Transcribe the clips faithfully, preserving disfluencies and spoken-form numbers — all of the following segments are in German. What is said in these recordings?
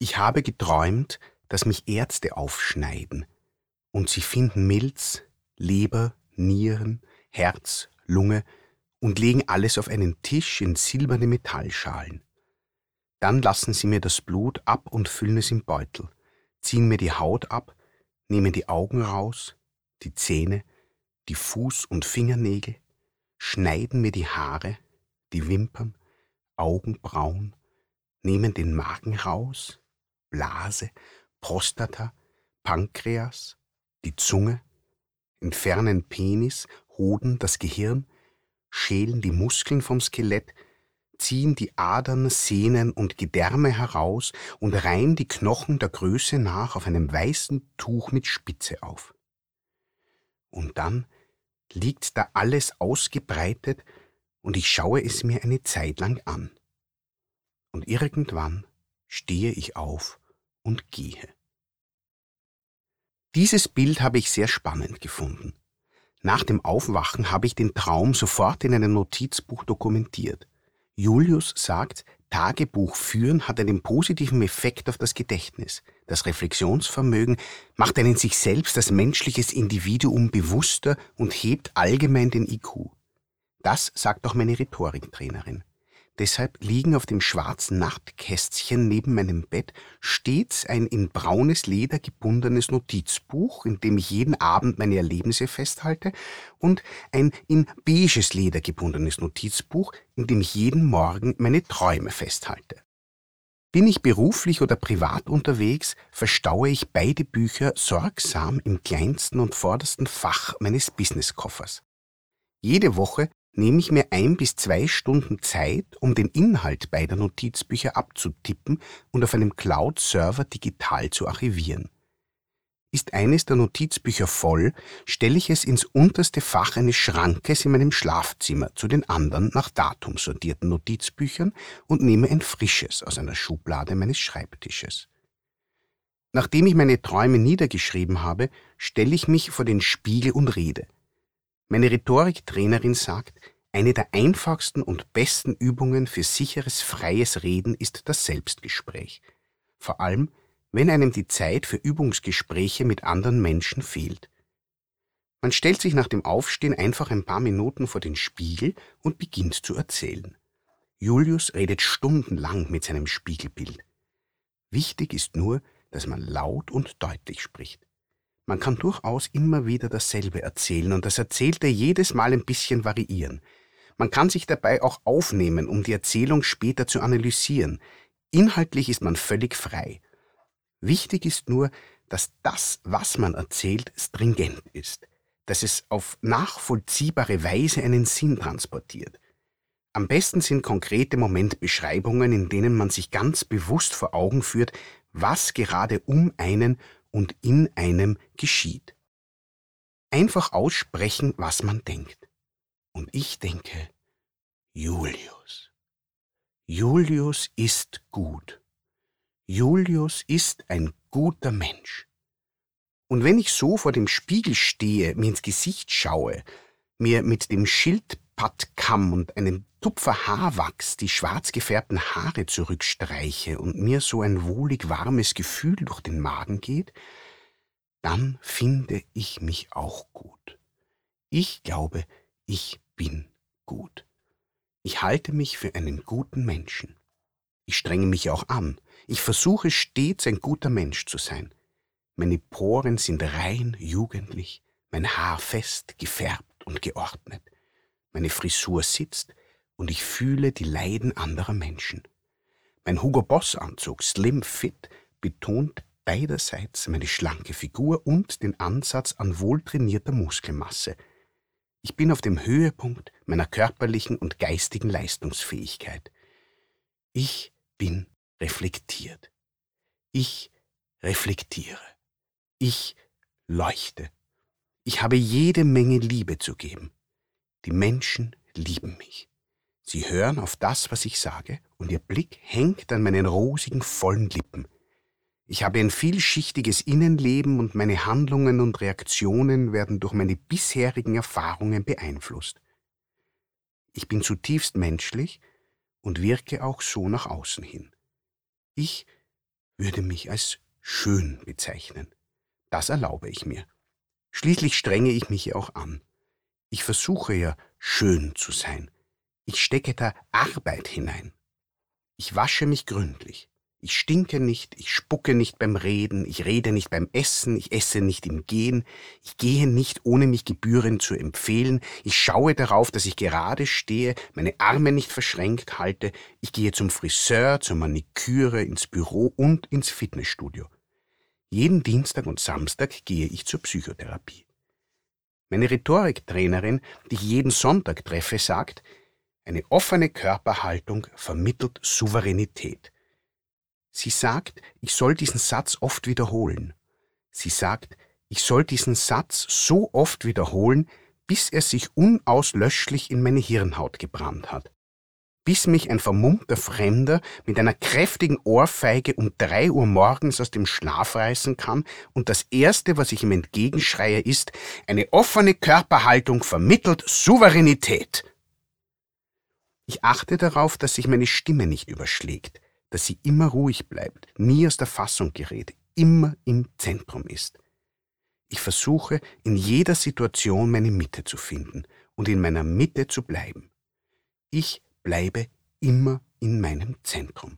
Ich habe geträumt, dass mich Ärzte aufschneiden und sie finden Milz, Leber, Nieren, Herz, Lunge und legen alles auf einen Tisch in silberne Metallschalen. Dann lassen sie mir das Blut ab und füllen es im Beutel, ziehen mir die Haut ab, nehmen die Augen raus, die Zähne, die Fuß- und Fingernägel, schneiden mir die Haare, die Wimpern, Augenbrauen, nehmen den Magen raus, Blase, Prostata, Pankreas, die Zunge, entfernen Penis, Hoden, das Gehirn, schälen die Muskeln vom Skelett, ziehen die Adern, Sehnen und Gedärme heraus und reihen die Knochen der Größe nach auf einem weißen Tuch mit Spitze auf. Und dann liegt da alles ausgebreitet und ich schaue es mir eine Zeit lang an. Und irgendwann stehe ich auf und gehe. Dieses Bild habe ich sehr spannend gefunden. Nach dem Aufwachen habe ich den Traum sofort in einem Notizbuch dokumentiert. Julius sagt, Tagebuch führen hat einen positiven Effekt auf das Gedächtnis. Das Reflexionsvermögen macht einen sich selbst als menschliches Individuum bewusster und hebt allgemein den I Q. Das sagt auch meine Rhetoriktrainerin. Deshalb liegen auf dem schwarzen Nachtkästchen neben meinem Bett stets ein in braunes Leder gebundenes Notizbuch, in dem ich jeden Abend meine Erlebnisse festhalte, und ein in beiges Leder gebundenes Notizbuch, in dem ich jeden Morgen meine Träume festhalte. Bin ich beruflich oder privat unterwegs, verstaue ich beide Bücher sorgsam im kleinsten und vordersten Fach meines Businesskoffers. Jede Woche nehme ich mir ein bis zwei Stunden Zeit, um den Inhalt beider Notizbücher abzutippen und auf einem Cloud-Server digital zu archivieren. Ist eines der Notizbücher voll, stelle ich es ins unterste Fach eines Schrankes in meinem Schlafzimmer zu den anderen nach Datum sortierten Notizbüchern und nehme ein frisches aus einer Schublade meines Schreibtisches. Nachdem ich meine Träume niedergeschrieben habe, stelle ich mich vor den Spiegel und rede. Meine Rhetoriktrainerin sagt, eine der einfachsten und besten Übungen für sicheres, freies Reden ist das Selbstgespräch. Vor allem, wenn einem die Zeit für Übungsgespräche mit anderen Menschen fehlt. Man stellt sich nach dem Aufstehen einfach ein paar Minuten vor den Spiegel und beginnt zu erzählen. Julius redet stundenlang mit seinem Spiegelbild. Wichtig ist nur, dass man laut und deutlich spricht. Man kann durchaus immer wieder dasselbe erzählen und das Erzählte jedes Mal ein bisschen variieren. Man kann sich dabei auch aufnehmen, um die Erzählung später zu analysieren. Inhaltlich ist man völlig frei. Wichtig ist nur, dass das, was man erzählt, stringent ist, dass es auf nachvollziehbare Weise einen Sinn transportiert. Am besten sind konkrete Momentbeschreibungen, in denen man sich ganz bewusst vor Augen führt, was gerade um einen und in einem geschieht. Einfach aussprechen, was man denkt. Und ich denke, Julius. Julius ist gut. Julius ist ein guter Mensch. Und wenn ich so vor dem Spiegel stehe, mir ins Gesicht schaue, mir mit dem Schildpattkamm und einem Tupfer Haarwachs die schwarz gefärbten Haare zurückstreiche und mir so ein wohlig warmes Gefühl durch den Magen geht, dann finde ich mich auch gut. Ich glaube, ich bin gut. Ich halte mich für einen guten Menschen. Ich strenge mich auch an. Ich versuche stets ein guter Mensch zu sein. Meine Poren sind rein jugendlich, mein Haar fest, gefärbt und geordnet. Meine Frisur sitzt und ich fühle die Leiden anderer Menschen. Mein Hugo Boss Anzug, slim fit, betont beiderseits meine schlanke Figur und den Ansatz an wohltrainierter Muskelmasse. Ich bin auf dem Höhepunkt meiner körperlichen und geistigen Leistungsfähigkeit. Ich bin reflektiert. Ich reflektiere. Ich leuchte. Ich habe jede Menge Liebe zu geben. Die Menschen lieben mich. Sie hören auf das, was ich sage, und ihr Blick hängt an meinen rosigen, vollen Lippen. Ich habe ein vielschichtiges Innenleben und meine Handlungen und Reaktionen werden durch meine bisherigen Erfahrungen beeinflusst. Ich bin zutiefst menschlich und wirke auch so nach außen hin. Ich würde mich als schön bezeichnen. Das erlaube ich mir. Schließlich strenge ich mich ja auch an. Ich versuche ja, schön zu sein. Ich stecke da Arbeit hinein. Ich wasche mich gründlich. Ich stinke nicht, ich spucke nicht beim Reden, ich rede nicht beim Essen, ich esse nicht im Gehen, ich gehe nicht, ohne mich gebührend zu empfehlen, ich schaue darauf, dass ich gerade stehe, meine Arme nicht verschränkt halte, ich gehe zum Friseur, zur Maniküre, ins Büro und ins Fitnessstudio. Jeden Dienstag und Samstag gehe ich zur Psychotherapie. Meine Rhetoriktrainerin, die ich jeden Sonntag treffe, sagt, eine offene Körperhaltung vermittelt Souveränität. Sie sagt, ich soll diesen Satz oft wiederholen. Sie sagt, ich soll diesen Satz so oft wiederholen, bis er sich unauslöschlich in meine Hirnhaut gebrannt hat. Bis mich ein vermummter Fremder mit einer kräftigen Ohrfeige um drei Uhr morgens aus dem Schlaf reißen kann und das Erste, was ich ihm entgegenschreie, ist, eine offene Körperhaltung vermittelt Souveränität. Ich achte darauf, dass sich meine Stimme nicht überschlägt, dass sie immer ruhig bleibt, nie aus der Fassung gerät, immer im Zentrum ist. Ich versuche, in jeder Situation meine Mitte zu finden und in meiner Mitte zu bleiben. Ich bleibe immer in meinem Zentrum.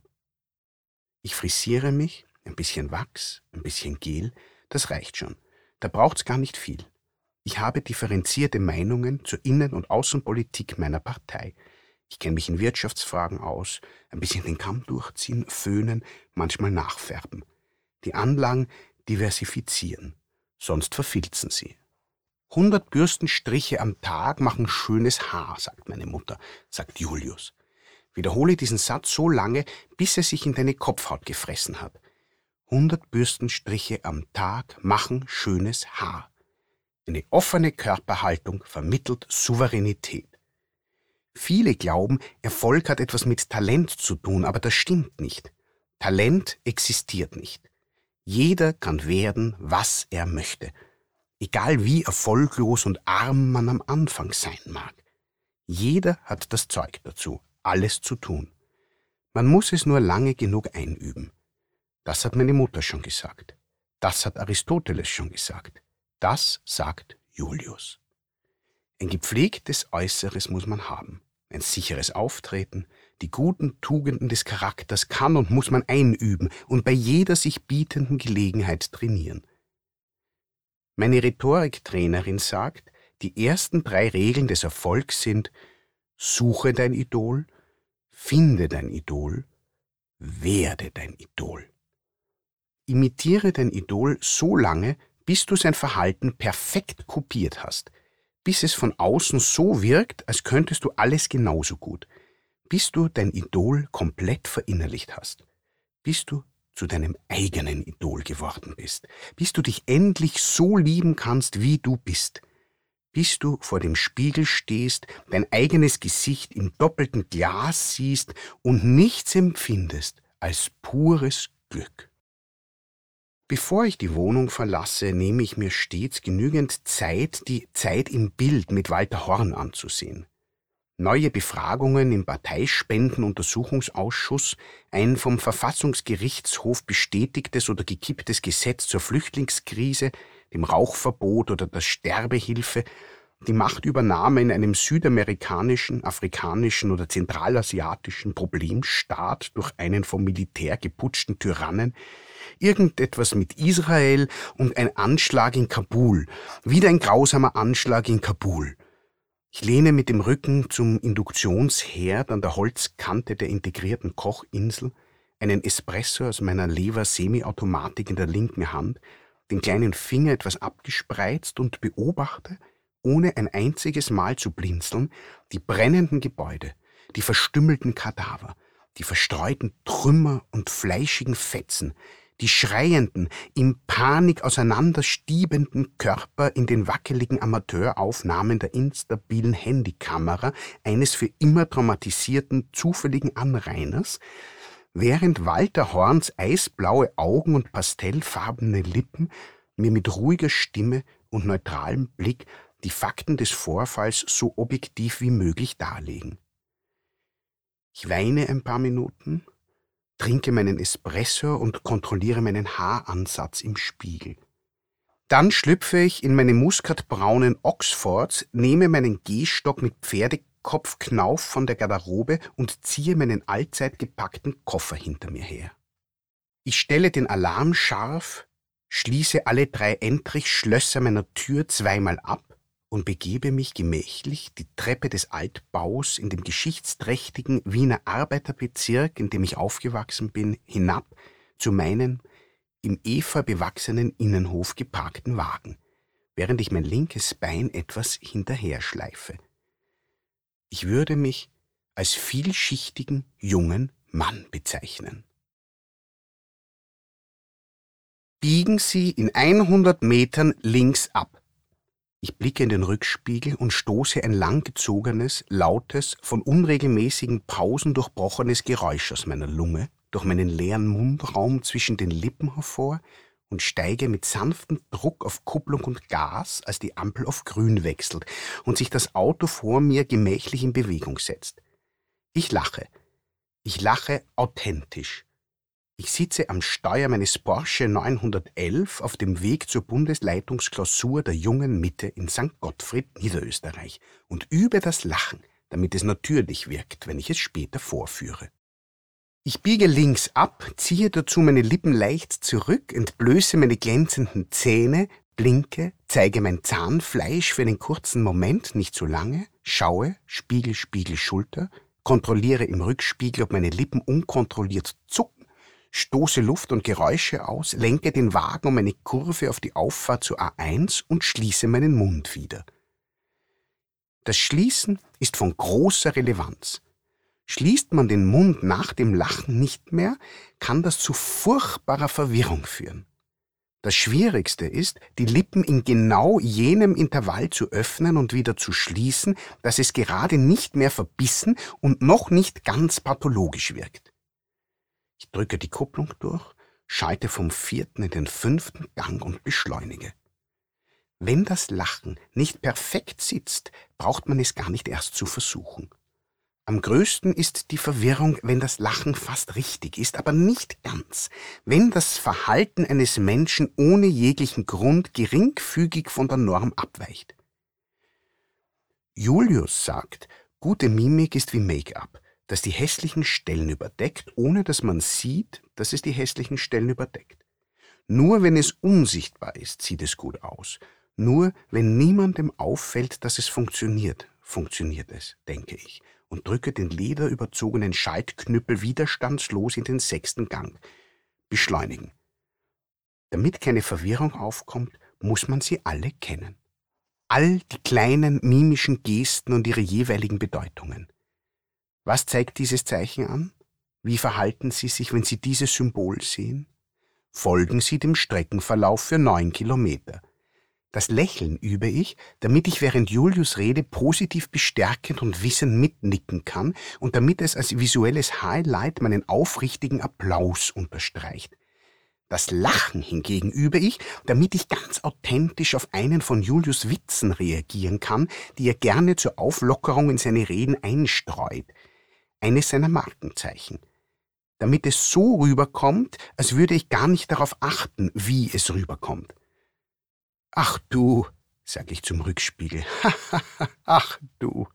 Ich frisiere mich, ein bisschen Wachs, ein bisschen Gel, das reicht schon. Da braucht's gar nicht viel. Ich habe differenzierte Meinungen zur Innen- und Außenpolitik meiner Partei. Ich kenne mich in Wirtschaftsfragen aus, ein bisschen den Kamm durchziehen, föhnen, manchmal nachfärben. Die Anlagen diversifizieren, sonst verfilzen sie. Hundert Bürstenstriche am Tag machen schönes Haar, sagt meine Mutter, sagt Julius. Wiederhole diesen Satz so lange, bis er sich in deine Kopfhaut gefressen hat. Hundert Bürstenstriche am Tag machen schönes Haar. Eine offene Körperhaltung vermittelt Souveränität. Viele glauben, Erfolg hat etwas mit Talent zu tun, aber das stimmt nicht. Talent existiert nicht. Jeder kann werden, was er möchte. Egal wie erfolglos und arm man am Anfang sein mag. Jeder hat das Zeug dazu, alles zu tun. Man muss es nur lange genug einüben. Das hat meine Mutter schon gesagt. Das hat Aristoteles schon gesagt. Das sagt Julius. Ein gepflegtes Äußeres muss man haben. Ein sicheres Auftreten, die guten Tugenden des Charakters kann und muss man einüben und bei jeder sich bietenden Gelegenheit trainieren. Meine Rhetoriktrainerin sagt, die ersten drei Regeln des Erfolgs sind: Suche dein Idol, finde dein Idol, werde dein Idol. Imitiere dein Idol so lange, bis du sein Verhalten perfekt kopiert hast, bis es von außen so wirkt, als könntest du alles genauso gut, bis du dein Idol komplett verinnerlicht hast, bis du zu deinem eigenen Idol geworden bist, bis du dich endlich so lieben kannst, wie du bist, bis du vor dem Spiegel stehst, dein eigenes Gesicht im doppelten Glas siehst und nichts empfindest als pures Glück. Bevor ich die Wohnung verlasse, nehme ich mir stets genügend Zeit, die Zeit im Bild mit Walter Horn anzusehen. Neue Befragungen im Parteispendenuntersuchungsausschuss, ein vom Verfassungsgerichtshof bestätigtes oder gekipptes Gesetz zur Flüchtlingskrise, dem Rauchverbot oder der Sterbehilfe, die Machtübernahme in einem südamerikanischen, afrikanischen oder zentralasiatischen Problemstaat durch einen vom Militär geputschten Tyrannen, irgendetwas mit Israel und ein Anschlag in Kabul, wieder ein grausamer Anschlag in Kabul. Ich lehne mit dem Rücken zum Induktionsherd an der Holzkante der integrierten Kochinsel, einen Espresso aus meiner Lever-Semi-Automatik in der linken Hand, den kleinen Finger etwas abgespreizt und beobachte, ohne ein einziges Mal zu blinzeln, die brennenden Gebäude, die verstümmelten Kadaver, die verstreuten Trümmer und fleischigen Fetzen, die schreienden, in Panik auseinanderstiebenden Körper in den wackeligen Amateuraufnahmen der instabilen Handykamera eines für immer traumatisierten, zufälligen Anrainers, während Walter Horns eisblaue Augen und pastellfarbene Lippen mir mit ruhiger Stimme und neutralem Blick die Fakten des Vorfalls so objektiv wie möglich darlegen. Ich weine ein paar Minuten, trinke meinen Espresso und kontrolliere meinen Haaransatz im Spiegel. Dann schlüpfe ich in meine muskatbraunen Oxfords, nehme meinen Gehstock mit Pferdekopfknauf von der Garderobe und ziehe meinen allzeit gepackten Koffer hinter mir her. Ich stelle den Alarm scharf, schließe alle drei Entrich-Schlösser meiner Tür zweimal ab und begebe mich gemächlich die Treppe des Altbaus in dem geschichtsträchtigen Wiener Arbeiterbezirk, in dem ich aufgewachsen bin, hinab zu meinen im Efeu bewachsenen Innenhof geparkten Wagen, während ich mein linkes Bein etwas hinterher schleife. Ich würde mich als vielschichtigen jungen Mann bezeichnen. Biegen Sie in hundert Metern links ab. Ich blicke in den Rückspiegel und stoße ein langgezogenes, lautes, von unregelmäßigen Pausen durchbrochenes Geräusch aus meiner Lunge durch meinen leeren Mundraum zwischen den Lippen hervor und steige mit sanftem Druck auf Kupplung und Gas, als die Ampel auf Grün wechselt und sich das Auto vor mir gemächlich in Bewegung setzt. Ich lache. Ich lache authentisch. Ich sitze am Steuer meines Porsche neunhundertelf auf dem Weg zur Bundesleitungsklausur der Jungen Mitte in Sankt Gottfried, Niederösterreich, und übe das Lachen, damit es natürlich wirkt, wenn ich es später vorführe. Ich biege links ab, ziehe dazu meine Lippen leicht zurück, entblöße meine glänzenden Zähne, blinke, zeige mein Zahnfleisch für einen kurzen Moment, nicht zu lange, schaue, Spiegel, Spiegel, Schulter, kontrolliere im Rückspiegel, ob meine Lippen unkontrolliert zucken, stoße Luft und Geräusche aus, lenke den Wagen um eine Kurve auf die Auffahrt zur A eins und schließe meinen Mund wieder. Das Schließen ist von großer Relevanz. Schließt man den Mund nach dem Lachen nicht mehr, kann das zu furchtbarer Verwirrung führen. Das Schwierigste ist, die Lippen in genau jenem Intervall zu öffnen und wieder zu schließen, dass es gerade nicht mehr verbissen und noch nicht ganz pathologisch wirkt. Ich drücke die Kupplung durch, schalte vom vierten in den fünften Gang und beschleunige. Wenn das Lachen nicht perfekt sitzt, braucht man es gar nicht erst zu versuchen. Am größten ist die Verwirrung, wenn das Lachen fast richtig ist, aber nicht ganz, wenn das Verhalten eines Menschen ohne jeglichen Grund geringfügig von der Norm abweicht. Julius sagt, gute Mimik ist wie Make-up, das die hässlichen Stellen überdeckt, ohne dass man sieht, dass es die hässlichen Stellen überdeckt. Nur wenn es unsichtbar ist, sieht es gut aus. Nur wenn niemandem auffällt, dass es funktioniert, funktioniert es, denke ich, und drücke den lederüberzogenen Schaltknüppel widerstandslos in den sechsten Gang. Beschleunigen. Damit keine Verwirrung aufkommt, muss man sie alle kennen. All die kleinen mimischen Gesten und ihre jeweiligen Bedeutungen. Was zeigt dieses Zeichen an? Wie verhalten Sie sich, wenn Sie dieses Symbol sehen? Folgen Sie dem Streckenverlauf für neun Kilometer. Das Lächeln übe ich, damit ich während Julius Rede positiv bestärkend und wissend mitnicken kann und damit es als visuelles Highlight meinen aufrichtigen Applaus unterstreicht. Das Lachen hingegen übe ich, damit ich ganz authentisch auf einen von Julius' Witzen reagieren kann, die er gerne zur Auflockerung in seine Reden einstreut. Eines seiner Markenzeichen. Damit es so rüberkommt, als würde ich gar nicht darauf achten, wie es rüberkommt. »Ach du«, sage ich zum Rückspiegel, »ach du.«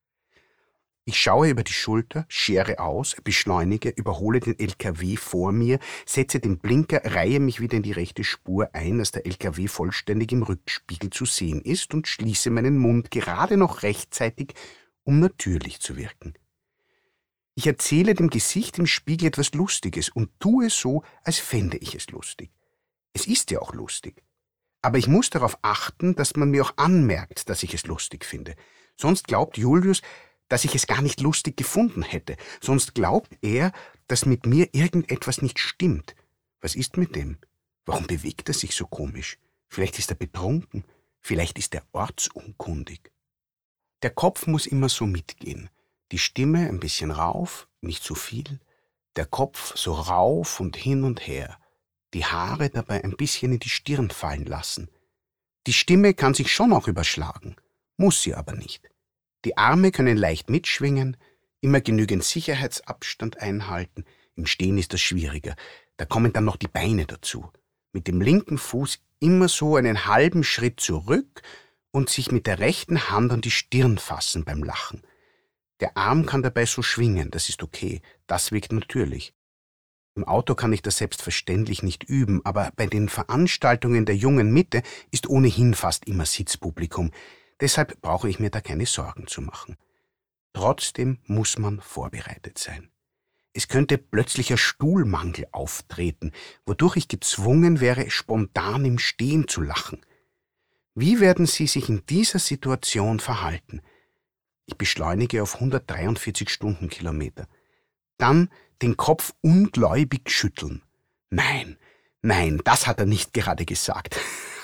Ich schaue über die Schulter, schere aus, beschleunige, überhole den L K W vor mir, setze den Blinker, reihe mich wieder in die rechte Spur ein, dass der L K W vollständig im Rückspiegel zu sehen ist und schließe meinen Mund gerade noch rechtzeitig, um natürlich zu wirken. Ich erzähle dem Gesicht im Spiegel etwas Lustiges und tue so, als fände ich es lustig. Es ist ja auch lustig. Aber ich muss darauf achten, dass man mir auch anmerkt, dass ich es lustig finde. Sonst glaubt Julius, dass ich es gar nicht lustig gefunden hätte. Sonst glaubt er, dass mit mir irgendetwas nicht stimmt. Was ist mit dem? Warum bewegt er sich so komisch? Vielleicht ist er betrunken. Vielleicht ist er ortsunkundig. Der Kopf muss immer so mitgehen. Die Stimme ein bisschen rauf, nicht zu viel. Der Kopf so rauf und hin und her. Die Haare dabei ein bisschen in die Stirn fallen lassen. Die Stimme kann sich schon auch überschlagen, muss sie aber nicht. Die Arme können leicht mitschwingen, immer genügend Sicherheitsabstand einhalten, Im Stehen ist das schwieriger. Da kommen dann noch die Beine dazu. Mit dem linken Fuß immer so einen halben Schritt zurück und sich mit der rechten Hand an die Stirn fassen beim Lachen. Der Arm kann dabei so schwingen, das ist okay, das wirkt natürlich. Im Auto kann ich das selbstverständlich nicht üben, aber bei den Veranstaltungen der jungen Mitte ist ohnehin fast immer Sitzpublikum. Deshalb brauche ich mir da keine Sorgen zu machen. Trotzdem muss man vorbereitet sein. Es könnte plötzlicher Stuhlmangel auftreten, wodurch ich gezwungen wäre, spontan im Stehen zu lachen. Wie werden Sie sich in dieser Situation verhalten? Ich beschleunige auf hundertdreiundvierzig Stundenkilometer. Dann den Kopf ungläubig schütteln. Nein, nein, das hat er nicht gerade gesagt.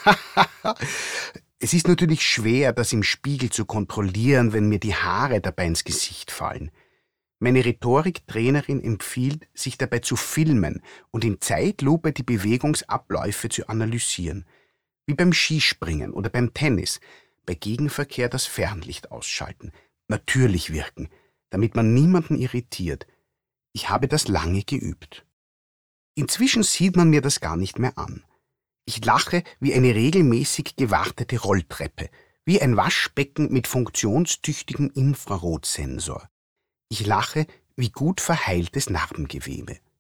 Es ist natürlich schwer, das im Spiegel zu kontrollieren, wenn mir die Haare dabei ins Gesicht fallen. Meine Rhetoriktrainerin empfiehlt, sich dabei zu filmen und in Zeitlupe die Bewegungsabläufe zu analysieren. Wie beim Skispringen oder beim Tennis. Bei Gegenverkehr das Fernlicht ausschalten. Natürlich wirken, damit man niemanden irritiert. Ich habe das lange geübt. Inzwischen sieht man mir das gar nicht mehr an. Ich lache wie eine regelmäßig gewartete Rolltreppe, wie ein Waschbecken mit funktionstüchtigem Infrarotsensor. Ich lache wie gut verheiltes Narbengewebe.